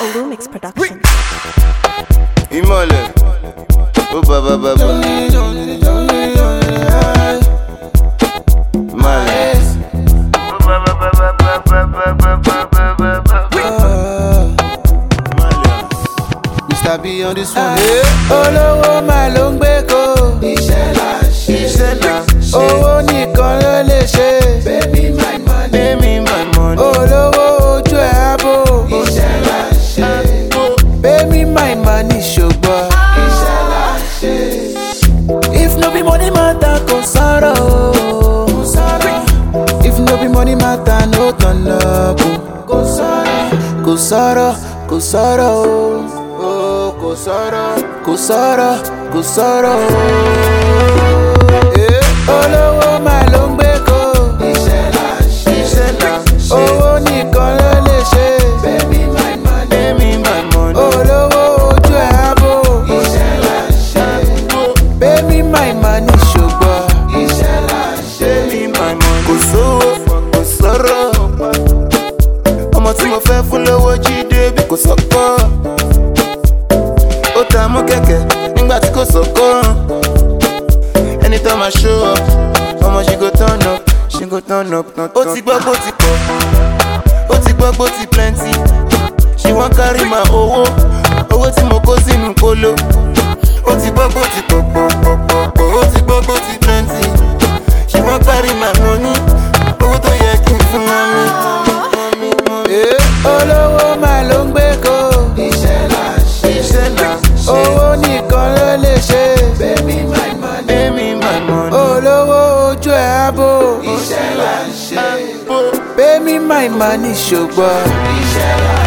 Olumix Production. Ìmọ̀lẹ̀, ó bàbá. Malice. Mr. B on this one. Olówó máa ló ń gbé kó. Iṣẹ́ là ń ṣe. Owó nìkan ló lè ṣe. Pay me my money. Olówó ojú ẹ̀ àbò. Iṣẹ́ là ń ṣe. Pay me my money ṣùgbọ́n. Iṣẹ́ là ń ṣe. If no be money matter kò sọ̀rọ̀ o. If no be money matter no turn up o. Kò sọ̀rọ̀ o. Kò sọ̀rọ̀ olówó máa ló ń gbé kó. Iṣẹ́ là ń ṣe. Owó nìkan ló lè ṣe. Pay me my money. Olówó ojú ẹ̀ àbò. Iṣẹ́ là ń ṣe. Pay me my money ṣùgbọ́n. Iṣẹ́ là ń ṣe. Pay me my money. Kò sówó, kò sọ̀rọ̀. Ọmọ tí mo fẹ́ fún lówó jíde bí kò sọ́kọ́. Ó ta mú kẹ̀kẹ́ nígbà tí kò sọ́kọ́. Anytime I show up, ọmọ she go turn up. Ó ti gbọ́ bó ti pọ̀, ó ti gbọ́ bó ti plenty. She wan carry my owó tí mo kó sínú kóló. Ó ti gbọ́ bó ti pọ̀, ó ti gbọ́ bó ti plenty. She wan carry my money, owó tó yẹ kí n fún mọ́mí. Olówó máa ló ń gbé kó. Iṣẹ́ là ń ṣe. Owó nìkan ló lè ṣe. Pay me my money. Olówó ojú ẹ̀ àbò. Iṣẹ́ là ń ṣe. Pay me my money ṣùgbọ́n. Iṣẹ́ là ń ṣe.